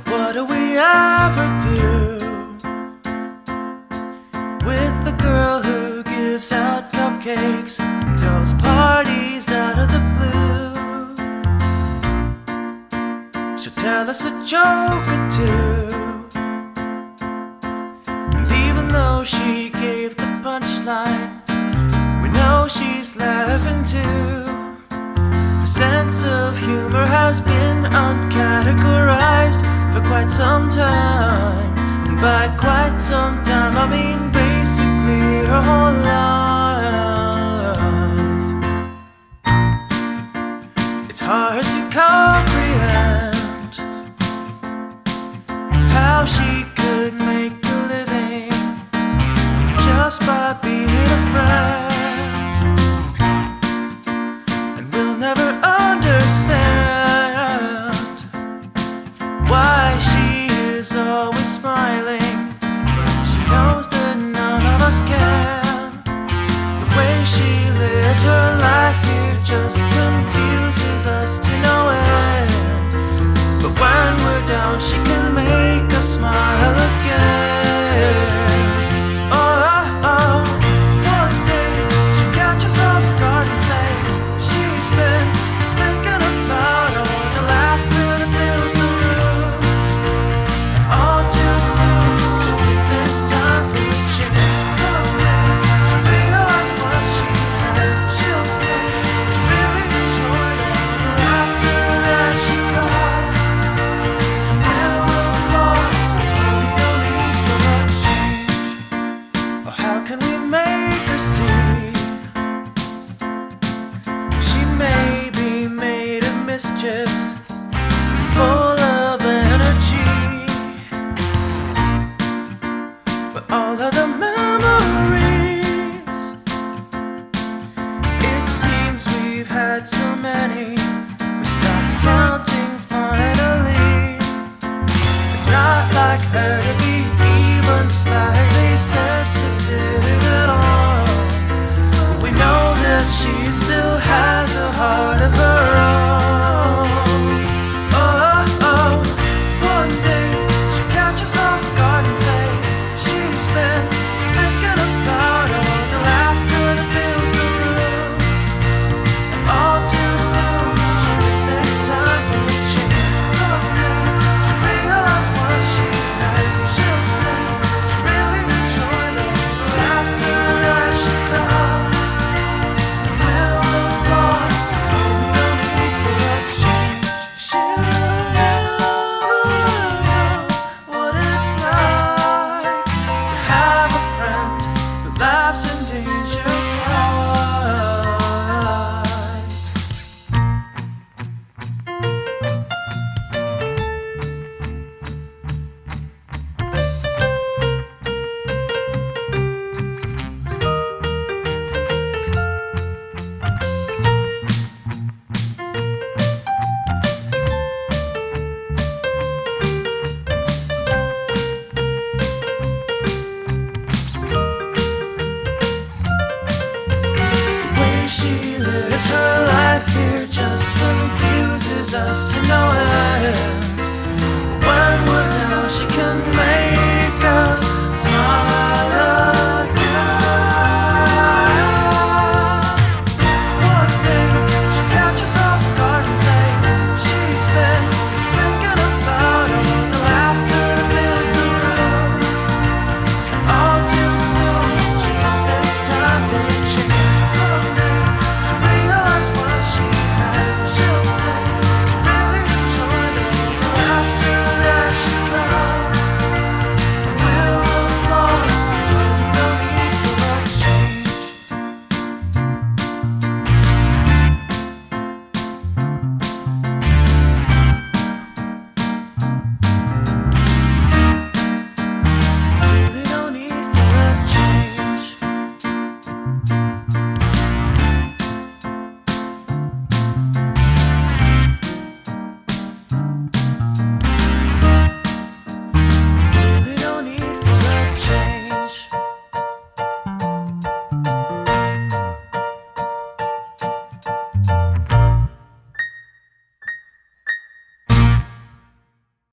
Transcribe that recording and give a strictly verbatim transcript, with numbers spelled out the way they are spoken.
What do we ever do with the girl who gives out cupcakes, those parties out of the blue? She'll tell us a joke or two, and even though she gave the punchline, we know she's laughing too. Her sense of humor has been uncategorized for quite some time, and by quite some time I mean basically her whole life. It's hard to comprehend how she could make a living just by being a friend, and we'll never understand why she is always smiling when she knows that none of us can. The way she lives her life here just confuses